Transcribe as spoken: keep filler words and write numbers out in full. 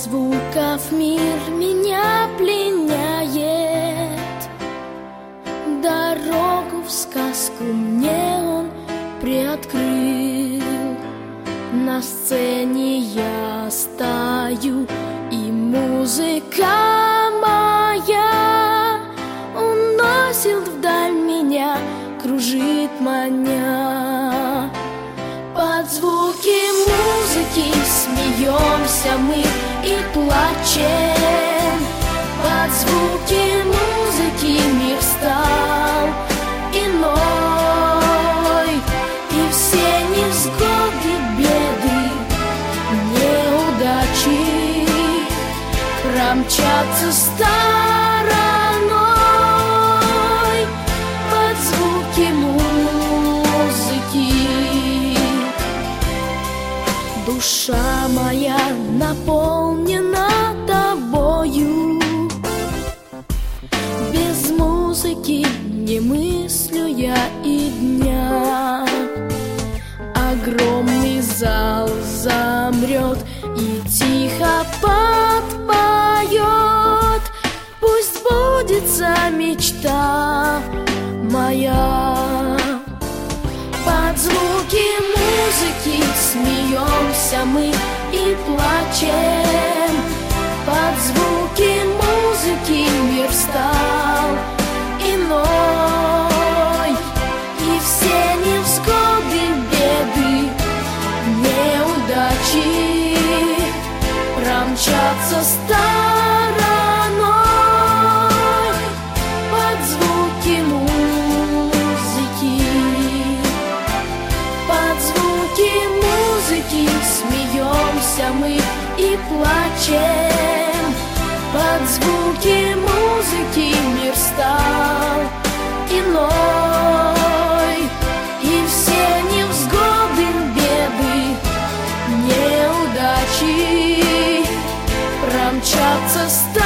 звуков мир меня пленяет. Дорогу в сказку мне он приоткрыл. На сцене я стою, и музыка моя уносит вдаль меня, кружит маня. Под звуки музыки смеемся мы и плачем. Под звуки музыки мир стал иной, и все невзгоды, беды, неудачи промчатся стороной. Под звуки музыки душа моя наполнена тобою. Без музыки не мыслю я и дня. Огромный зал замрет и тихо подпоет. Пусть сбудется мечта моя. Под звуки музыки смеемся мы и плачем. Под звуки музыки мир стал иной, и все невзгоды, беды, неудачи промчатся стороной. Под звуки музыки, под звуки музыки смеемся мы и плачем. Под звуки музыки мир стал иной, и все невзгоды, беды, неудачи промчатся стороной.